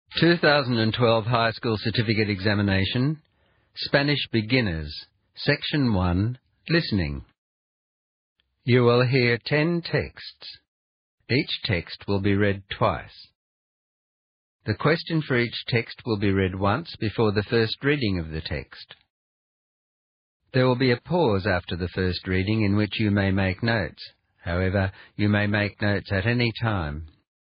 2012 High School Certificate Examination, Spanish Beginners, Section 1, Listening. You will hear 10 texts. Each text will be read twice. The question for each text will be read once before the first reading of the text. There will be a pause after the first reading in which you may make notes. However, you may make notes at any time.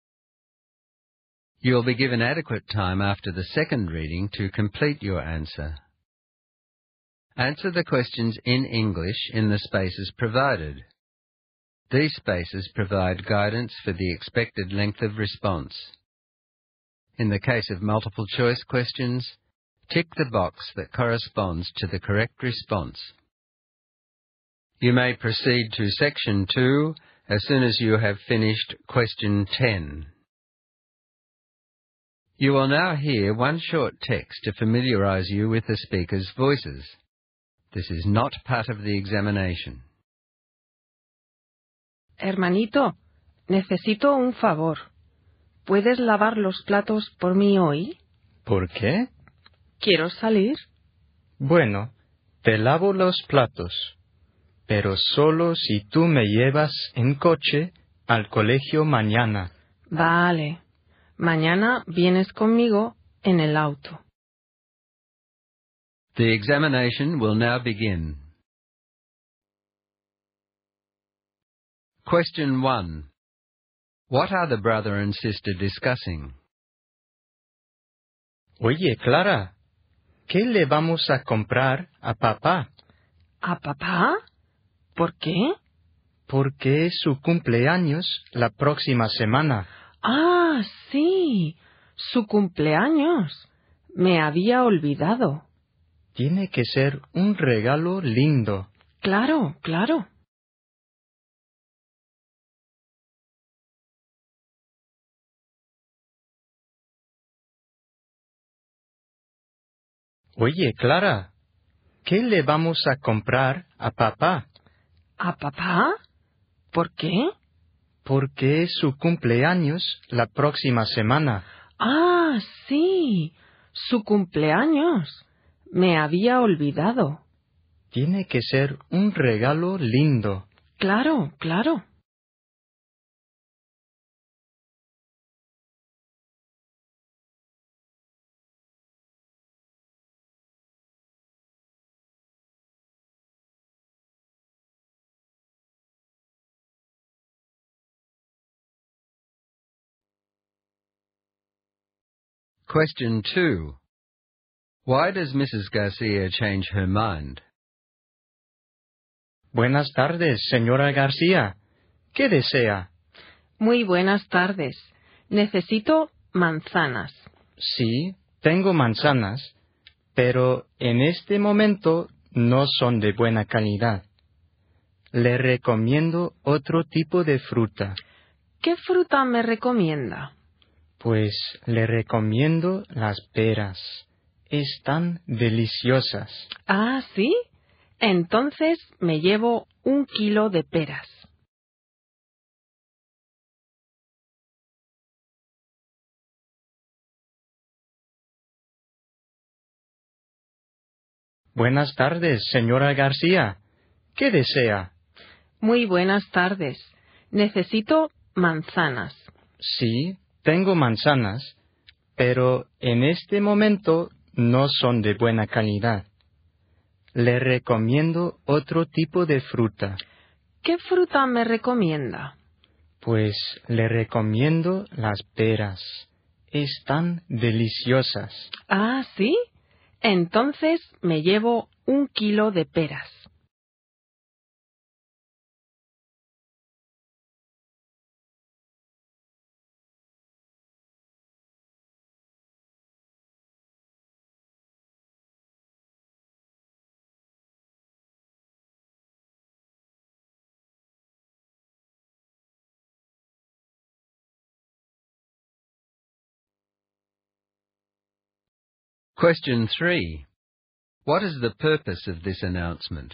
You will be given adequate time after the second reading to complete your answer. Answer the questions in English in the spaces provided. These spaces provide guidance for the expected length of response. In the case of multiple choice questions, tick the box that corresponds to the correct response. You may proceed to Section 2 as soon as you have finished Question 10. You will now hear one short text to familiarize you with the speaker's voices. This is not part of the examination. Hermanito, necesito un favor. ¿Puedes lavar los platos por mí hoy? ¿Por qué? Quiero salir. Bueno, te lavo los platos, pero solo si tú me llevas en coche al colegio mañana. Vale. Mañana vienes conmigo en el auto. The examination will now begin. Question 1. What are the brother and sister discussing? Oye, Clara, ¿qué le vamos a comprar a papá? ¿A papá? ¿Por qué? Porque es su cumpleaños la próxima semana. Ah, sí. Su cumpleaños. Me había olvidado. Tiene que ser un regalo lindo. Claro, claro. Oye, Clara, ¿qué le vamos a comprar a papá? ¿A papá? ¿Por qué? Porque es su cumpleaños la próxima semana. Ah, sí. Su cumpleaños. Me había olvidado. Tiene que ser un regalo lindo. Claro, claro. Question 2. Why does Mrs. Garcia change her mind? Buenas tardes, señora García. ¿Qué desea? Muy buenas tardes. Necesito manzanas. Sí, tengo manzanas, pero en este momento no son de buena calidad. Le recomiendo otro tipo de fruta. ¿Qué fruta me recomienda? Pues le recomiendo las peras. Están deliciosas. Ah, ¿sí? Entonces me llevo 1 kilo de peras. Buenas tardes, señora García. ¿Qué desea? Muy buenas tardes. Necesito manzanas. Sí, tengo manzanas, pero en este momento no son de buena calidad. Le recomiendo otro tipo de fruta. ¿Qué fruta me recomienda? Pues le recomiendo las peras. Están deliciosas. Ah, ¿sí? Entonces me llevo 1 kilo de peras. Question 3. What is the purpose of this announcement?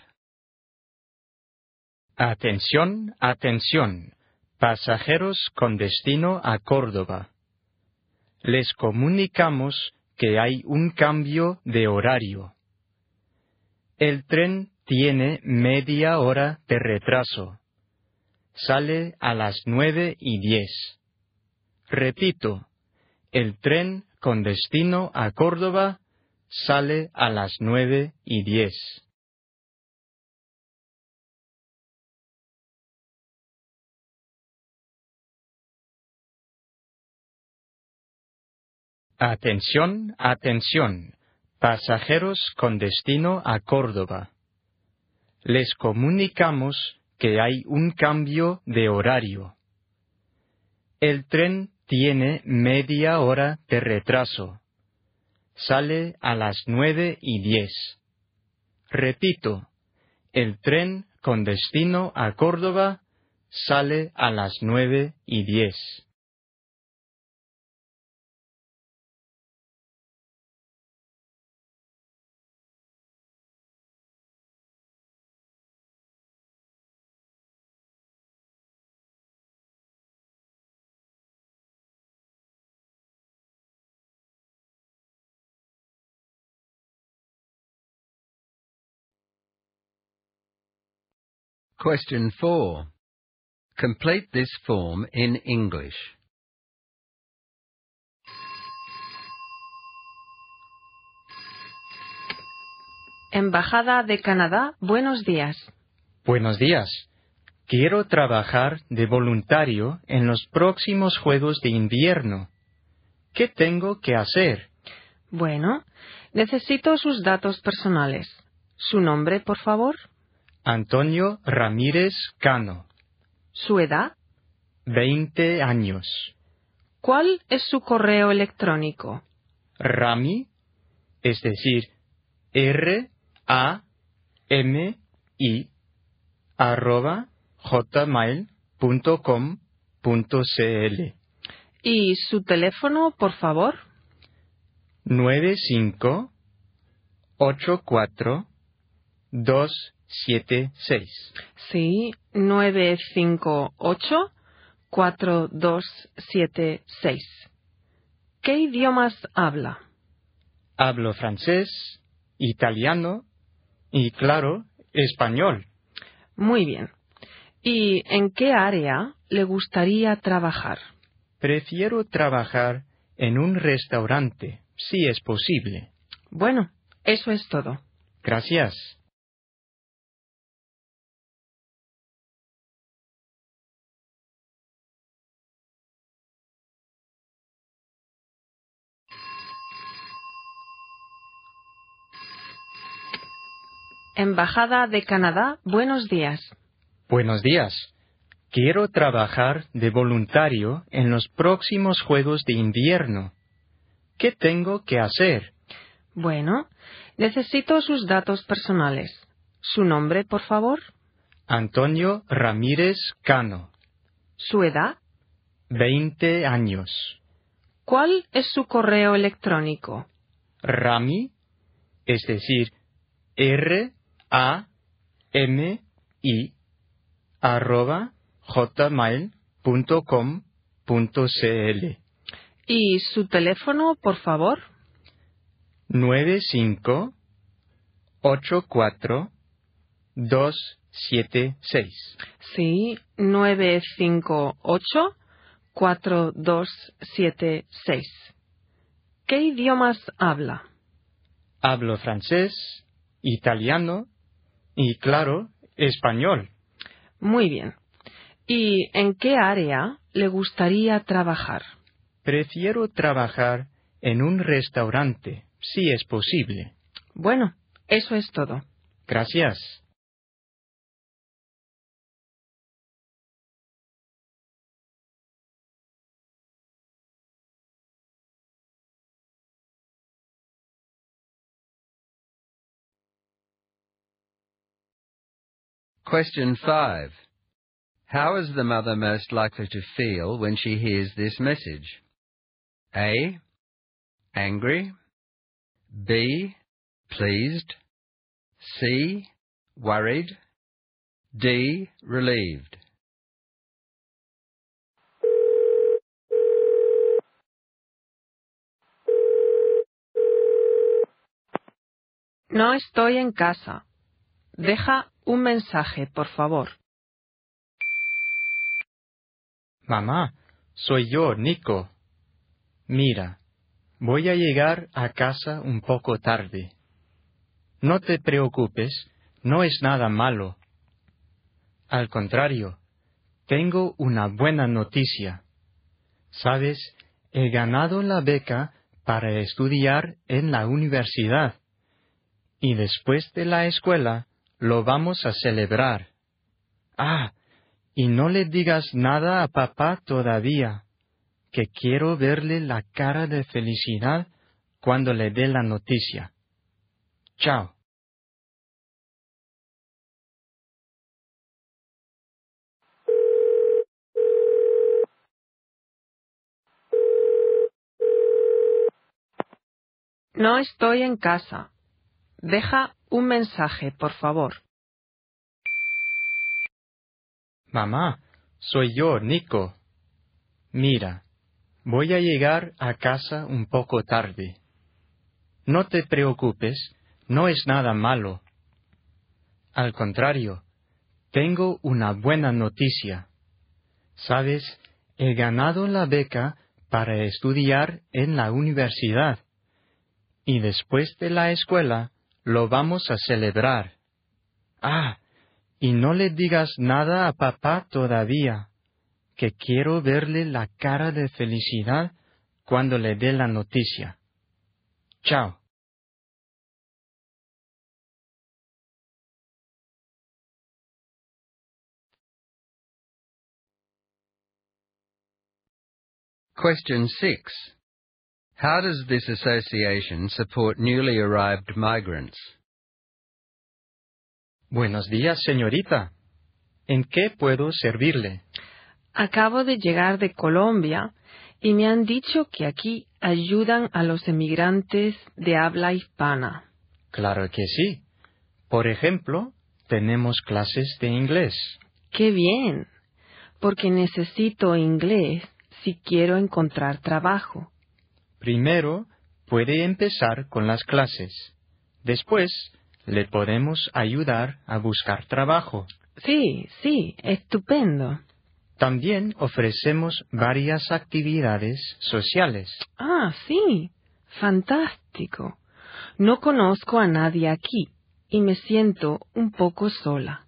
Atención, atención, pasajeros con destino a Córdoba. Les comunicamos que hay un cambio de horario. El tren tiene media hora de retraso. Sale a las 9:10. Repito, el tren con destino a Córdoba sale a las 9:10. Atención, atención, pasajeros con destino a Córdoba. Les comunicamos que hay un cambio de horario. El tren tiene media hora de retraso. Sale a las 9:10. Repito, el tren con destino a Córdoba sale a las 9:10. Question 4. Complete this form in English. Embajada de Canadá, buenos días. Buenos días. Quiero trabajar de voluntario en los próximos Juegos de Invierno. ¿Qué tengo que hacer? Bueno, necesito sus datos personales. ¿Su nombre, por favor? Antonio Ramírez Cano, ¿Su edad? 20 años. ¿Cuál es su correo electrónico? Rami, es decir, RAMI, @hotmail.com.cl. ¿Y su teléfono, por favor? 9584-276. Sí, 958-4276. ¿Qué idiomas habla? Hablo francés, italiano y, claro, español. Muy bien. ¿Y en qué área le gustaría trabajar? Prefiero trabajar en un restaurante, si es posible. Bueno, eso es todo. Gracias. Embajada de Canadá, buenos días. Buenos días. Quiero trabajar de voluntario en los próximos Juegos de Invierno. ¿Qué tengo que hacer? Bueno, necesito sus datos personales. ¿Su nombre, por favor? Antonio Ramírez Cano, ¿Su edad? 20 años. ¿Cuál es su correo electrónico? Rami, es decir, RAMI, @hotmail.com.cl. ¿Y su teléfono, por favor? 9584-276. Sí, 958-4276. ¿Qué idiomas habla? Hablo francés, italiano y, claro, español. Muy bien. ¿Y en qué área le gustaría trabajar? Prefiero trabajar en un restaurante, si es posible. Bueno, eso es todo. Gracias. Question 5. How is the mother most likely to feel when she hears this message? A. Angry. B. Pleased. C. Worried. D. Relieved. No estoy en casa. Deja un mensaje, por favor. Mamá, soy yo, Nico. Mira, voy a llegar a casa un poco tarde. No te preocupes, no es nada malo. Al contrario, tengo una buena noticia. ¿Sabes? He ganado la beca para estudiar en la universidad. Y después de la escuela, lo vamos a celebrar. Ah, y no le digas nada a papá todavía, que quiero verle la cara de felicidad cuando le dé la noticia. Chao. No estoy en casa. Deja un mensaje, por favor. Mamá, soy yo, Nico. Mira, voy a llegar a casa un poco tarde. No te preocupes, no es nada malo. Al contrario, tengo una buena noticia. ¿Sabes? He ganado la beca para estudiar en la universidad. Y después de la escuela, lo vamos a celebrar. Ah, y no le digas nada a papá todavía, que quiero verle la cara de felicidad cuando le dé la noticia. Chao. Question 6. How does this association support newly arrived migrants? Buenos días, señorita. ¿En qué puedo servirle? Acabo de llegar de Colombia y me han dicho que aquí ayudan a los emigrantes de habla hispana. Claro que sí. Por ejemplo, tenemos clases de inglés. ¡Qué bien! Porque necesito inglés si quiero encontrar trabajo. Primero, puede empezar con las clases. Después, le podemos ayudar a buscar trabajo. Sí, estupendo. También ofrecemos varias actividades sociales. Ah, sí, fantástico. No conozco a nadie aquí y me siento un poco sola.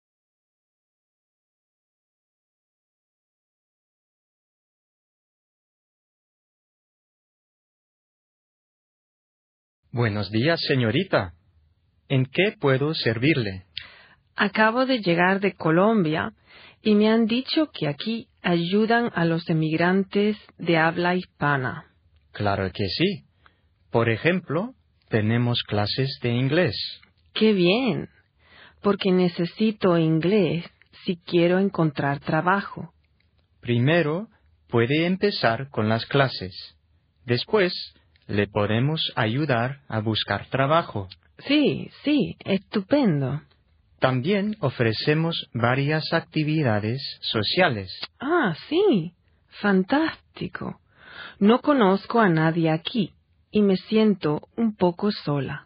Buenos días, señorita. ¿En qué puedo servirle? Acabo de llegar de Colombia y me han dicho que aquí ayudan a los emigrantes de habla hispana. Claro que sí. Por ejemplo, tenemos clases de inglés. ¡Qué bien! Porque necesito inglés si quiero encontrar trabajo. Primero, puede empezar con las clases. Después, le podemos ayudar a buscar trabajo. Sí, estupendo. También ofrecemos varias actividades sociales. Ah, sí, fantástico. No conozco a nadie aquí y me siento un poco sola.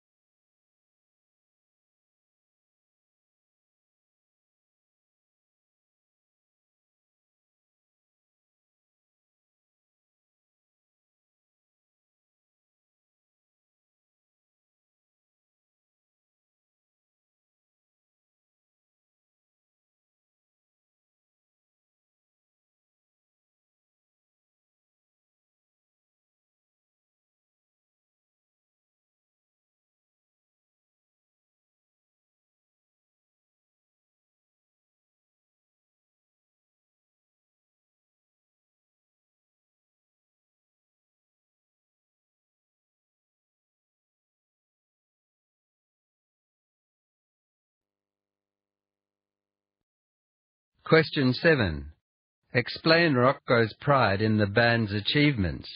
Question 7. Explain Rocco's pride in the band's achievements.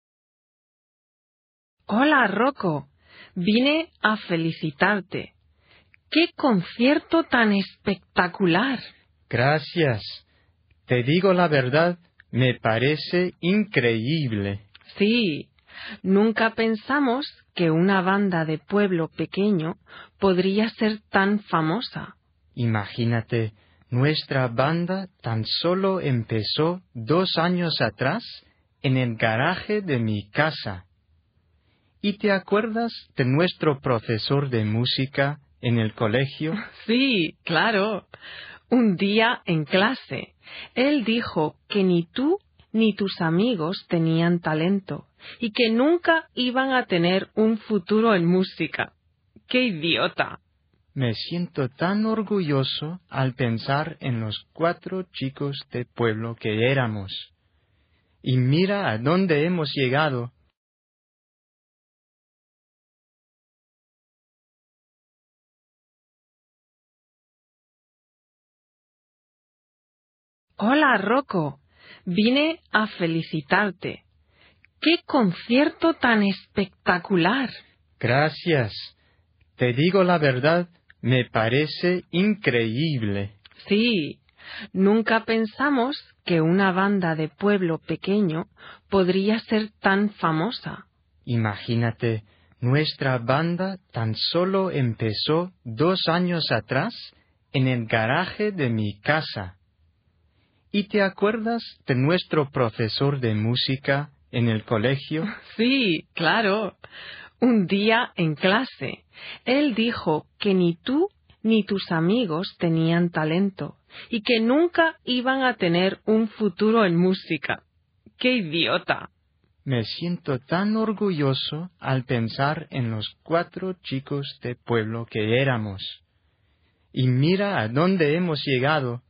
Hola, Rocco. Vine a felicitarte. ¡Qué concierto tan espectacular! Gracias. Te digo la verdad, me parece increíble. Sí, Nunca pensamos que una banda de pueblo pequeño podría ser tan famosa. Imagínate, nuestra banda tan solo empezó 2 años atrás en el garaje de mi casa. ¿Y te acuerdas de nuestro profesor de música en el colegio? Sí, claro. Un día en clase, él dijo que ni tú ni tus amigos tenían talento y que nunca iban a tener un futuro en música. ¡Qué idiota! Me siento tan orgulloso al pensar en los 4 chicos de pueblo que éramos. Y mira a dónde hemos llegado. Hola, Rocco. Vine a felicitarte. ¡Qué concierto tan espectacular! Gracias. Te digo la verdad, me parece increíble. Sí, nunca pensamos que una banda de pueblo pequeño podría ser tan famosa. Imagínate, nuestra banda tan solo empezó 2 años atrás en el garaje de mi casa. ¿Y te acuerdas de nuestro profesor de música en el colegio? Sí, claro. Un día en clase, él dijo que ni tú ni tus amigos tenían talento y que nunca iban a tener un futuro en música. ¡Qué idiota! Me siento tan orgulloso al pensar en los 4 chicos de pueblo que éramos. Y mira a dónde hemos llegado.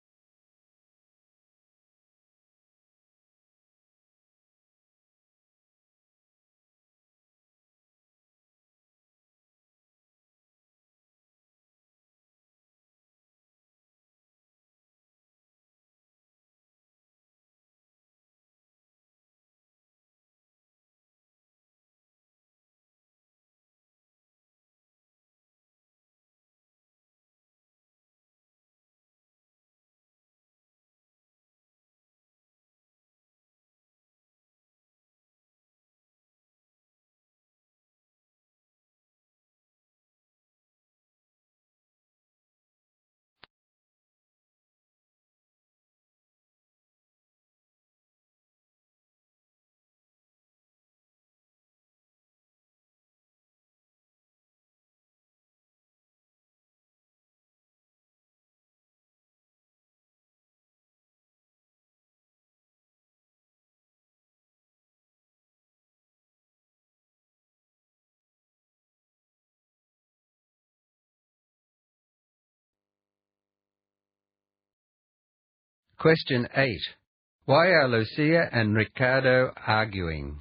Question 8. Why are Lucia and Ricardo arguing?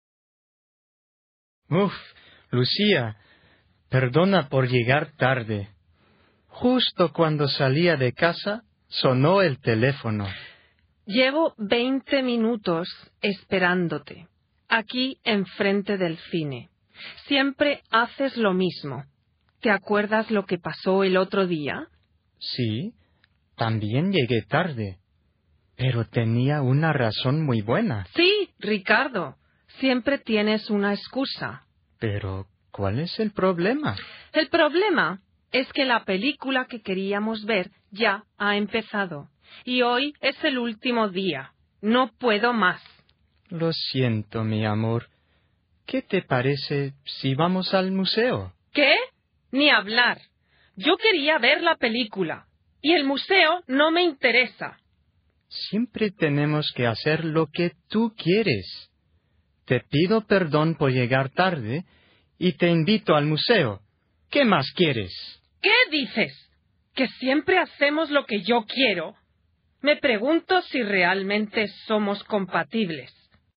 Uf, Lucía, perdona por llegar tarde. Justo cuando salía de casa, sonó el teléfono. Llevo 20 minutos esperándote, aquí enfrente del cine. Siempre haces lo mismo. ¿Te acuerdas lo que pasó el otro día? Sí, también llegué tarde, pero tenía una razón muy buena. Sí, Ricardo. Siempre tienes una excusa. Pero, ¿cuál es el problema? El problema es que la película que queríamos ver ya ha empezado. Y hoy es el último día. No puedo más. Lo siento, mi amor. ¿Qué te parece si vamos al museo? ¿Qué? Ni hablar. Yo quería ver la película. Y el museo no me interesa. Siempre tenemos que hacer lo que tú quieres. Te pido perdón por llegar tarde y te invito al museo. ¿Qué más quieres? ¿Qué dices? ¿Que siempre hacemos lo que yo quiero? Me pregunto si realmente somos compatibles.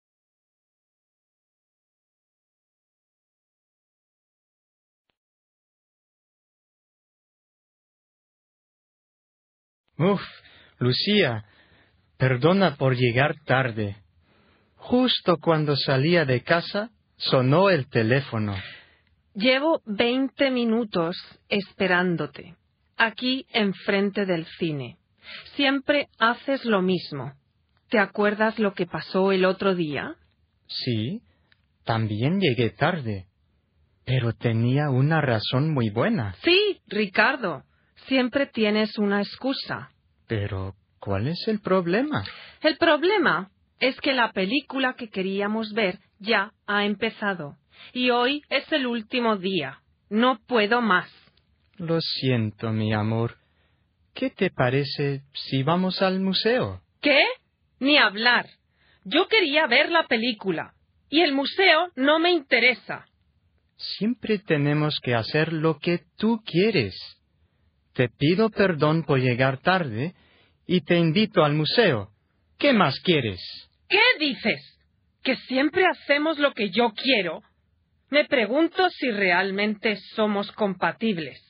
Uf, Lucía, perdona por llegar tarde. Justo cuando salía de casa, sonó el teléfono. Llevo 20 minutos esperándote, aquí enfrente del cine. Siempre haces lo mismo. ¿Te acuerdas lo que pasó el otro día? Sí, También llegué tarde, pero tenía una razón muy buena. Sí, Ricardo, siempre tienes una excusa. Pero, ¿cuál es el problema? El problema es que la película que queríamos ver ya ha empezado. Y hoy es el último día. No puedo más. Lo siento, mi amor. ¿Qué te parece si vamos al museo? ¿Qué? Ni hablar. Yo quería ver la película. Y el museo no me interesa. Siempre tenemos que hacer lo que tú quieres. Te pido perdón por llegar tarde y te invito al museo. ¿Qué más quieres? ¿Qué dices? ¿Que siempre hacemos lo que yo quiero? Me pregunto si realmente somos compatibles.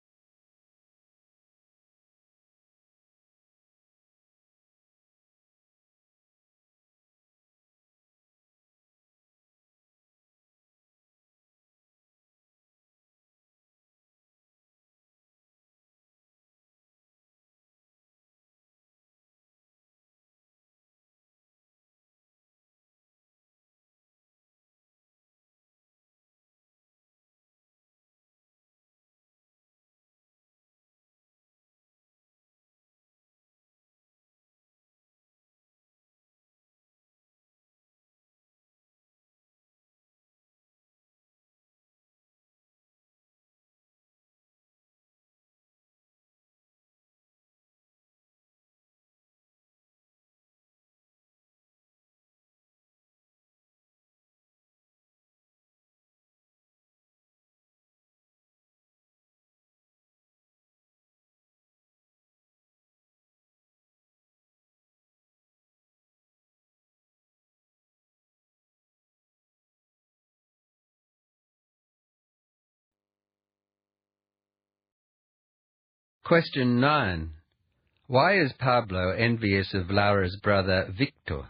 Question 9. Why is Pablo envious of Laura's brother Victor?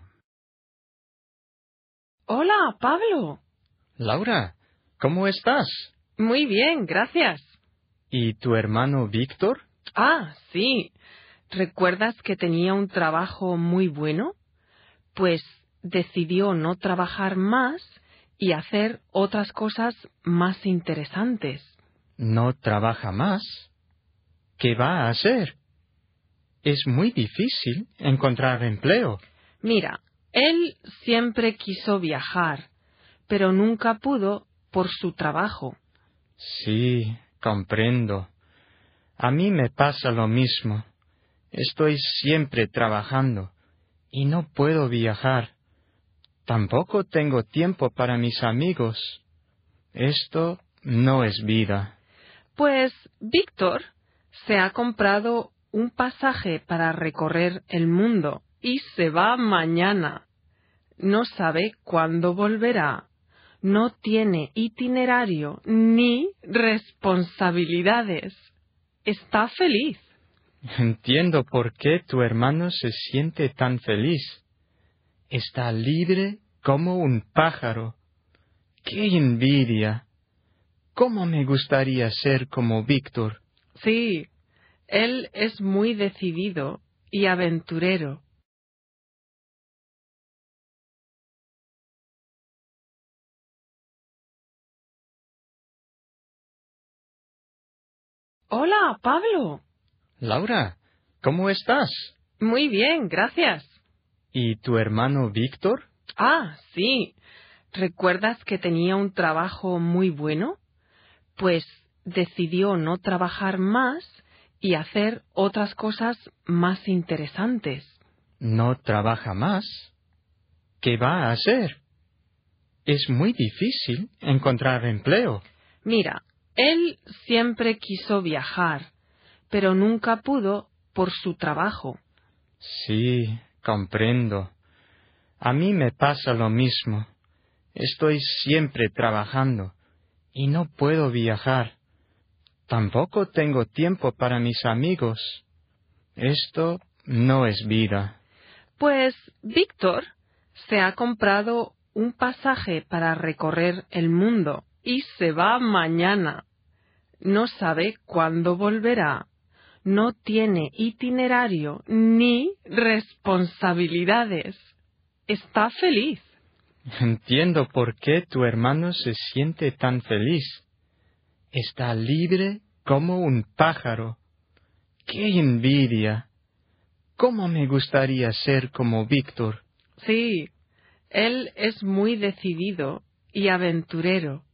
Hola, Pablo. Laura, ¿cómo estás? Muy bien, gracias. ¿Y tu hermano Víctor? Ah, sí. ¿Recuerdas que tenía un trabajo muy bueno? Pues decidió no trabajar más y hacer otras cosas más interesantes. ¿No trabaja más? ¿Qué va a hacer? Es muy difícil encontrar empleo. Mira, él siempre quiso viajar, pero nunca pudo por su trabajo. Sí, comprendo. A mí me pasa lo mismo. Estoy siempre trabajando y no puedo viajar. Tampoco tengo tiempo para mis amigos. Esto no es vida. Pues Víctor se ha comprado un pasaje para recorrer el mundo y se va mañana. No sabe cuándo volverá. No tiene itinerario ni responsabilidades. Está feliz. Entiendo por qué tu hermano se siente tan feliz. Está libre como un pájaro. ¡Qué envidia! ¿Cómo me gustaría ser como Víctor? Sí, él es muy decidido y aventurero. Hola, Pablo. Laura, ¿cómo estás? Muy bien, gracias. ¿Y tu hermano Víctor? Ah, sí. ¿Recuerdas que tenía un trabajo muy bueno? Pues decidió no trabajar más y hacer otras cosas más interesantes. ¿No trabaja más? ¿Qué va a hacer? Es muy difícil encontrar empleo. Mira, él siempre quiso viajar, pero nunca pudo por su trabajo. Sí, comprendo. A mí me pasa lo mismo. Estoy siempre trabajando y no puedo viajar. Tampoco tengo tiempo para mis amigos. Esto no es vida. Pues Víctor se ha comprado un pasaje para recorrer el mundo y se va mañana. No sabe cuándo volverá. No tiene itinerario ni responsabilidades. Está feliz. Entiendo por qué tu hermano se siente tan feliz. Está libre como un pájaro. ¡Qué envidia! ¿Cómo me gustaría ser como Víctor? Sí, él es muy decidido y aventurero.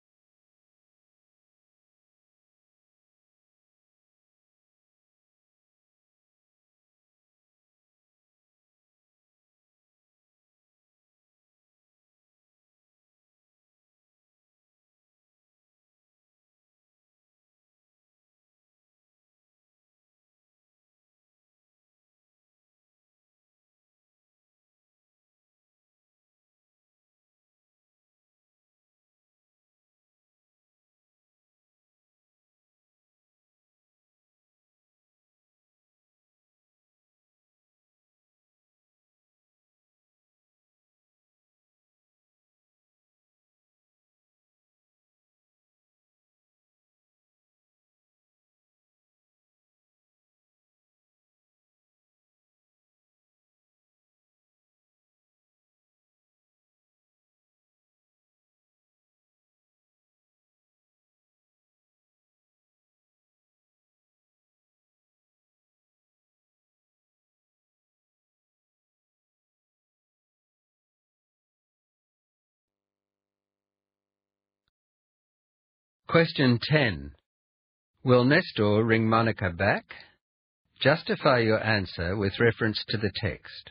Question 10. Will Nestor ring Monica back? Justify your answer with reference to the text.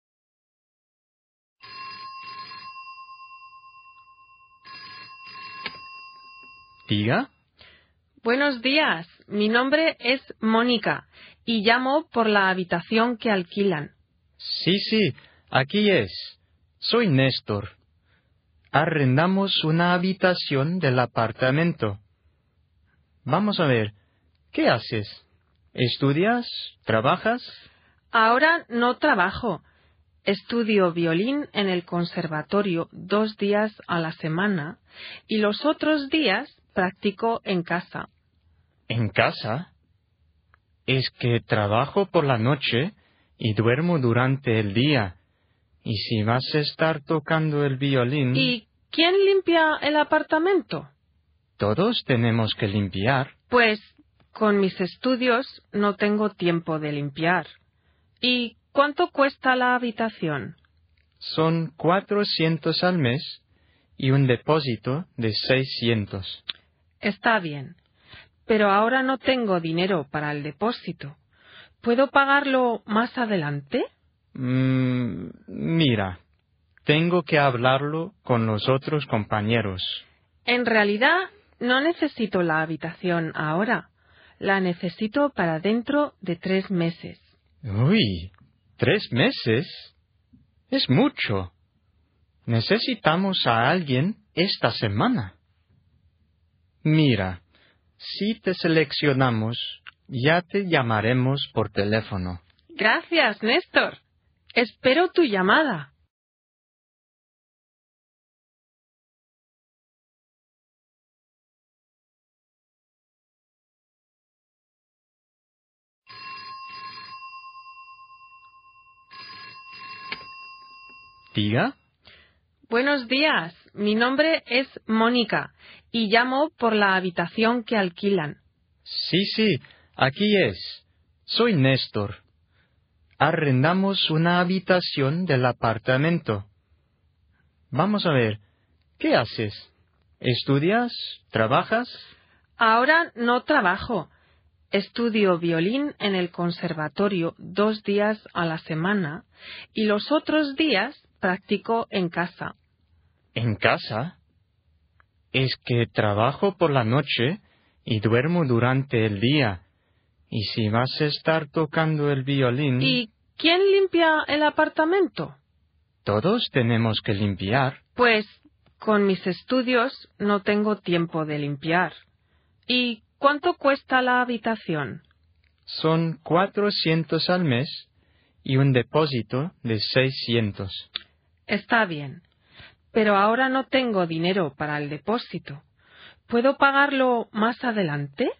¿Diga? Buenos días, mi nombre es Mónica y llamo por la habitación que alquilan. Sí, aquí es. Soy Néstor. Arrendamos una habitación del apartamento. Vamos a ver, ¿qué haces? ¿Estudias? ¿Trabajas? Ahora no trabajo. Estudio violín en el conservatorio 2 días a la semana y los otros días practico en casa. ¿En casa? Es que trabajo por la noche y duermo durante el día. Y si vas a estar tocando el violín... ¿Y quién limpia el apartamento? Todos tenemos que limpiar. Pues con mis estudios no tengo tiempo de limpiar. ¿Y cuánto cuesta la habitación? Son 400 al mes y un depósito de 600. Está bien, pero ahora no tengo dinero para el depósito. ¿Puedo pagarlo más adelante? Mira, tengo que hablarlo con los otros compañeros. En realidad, no necesito la habitación ahora. La necesito para dentro de 3 meses. Uy, 3 meses. Es mucho. Necesitamos a alguien esta semana. Mira, si te seleccionamos, ya te llamaremos por teléfono. Gracias, Néstor. Espero tu llamada. ¿Diga? Buenos días, mi nombre es Mónica y llamo por la habitación que alquilan. Sí, aquí es. Soy Néstor. Arrendamos una habitación del apartamento. Vamos a ver, ¿qué haces? ¿Estudias? ¿Trabajas? Ahora no trabajo. Estudio violín en el conservatorio 2 días a la semana y los otros días practico en casa. ¿En casa? Es que trabajo por la noche y duermo durante el día. Y si vas a estar tocando el violín... ¿Y quién limpia el apartamento? Todos tenemos que limpiar. Pues con mis estudios no tengo tiempo de limpiar. ¿Y cuánto cuesta la habitación? Son 400 al mes y un depósito de 600. Está bien, pero ahora no tengo dinero para el depósito. ¿Puedo pagarlo más adelante?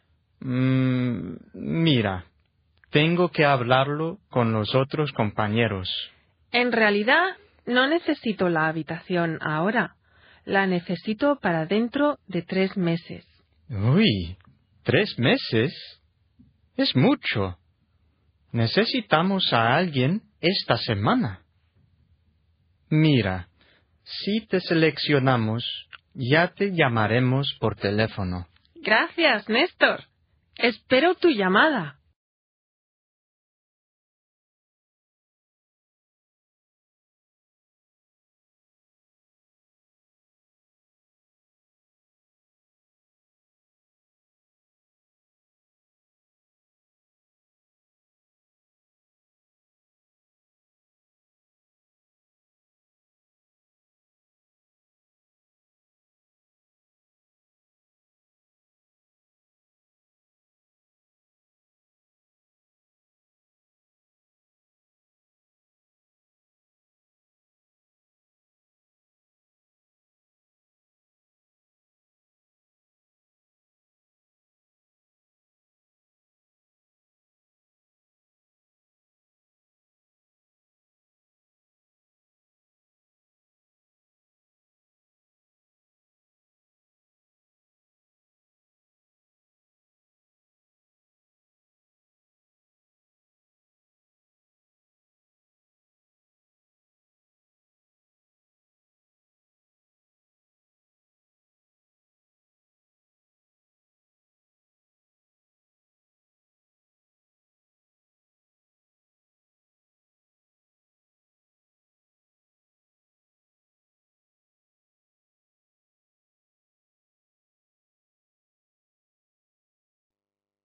Mira, tengo que hablarlo con los otros compañeros. En realidad, No necesito la habitación ahora. La necesito para dentro de 3 meses. Uy, 3 meses. Es mucho. Necesitamos a alguien esta semana. Mira, si te seleccionamos, ya te llamaremos por teléfono. Gracias, Néstor. Espero tu llamada.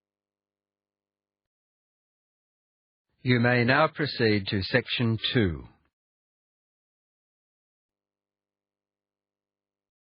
You may now proceed to Section 2.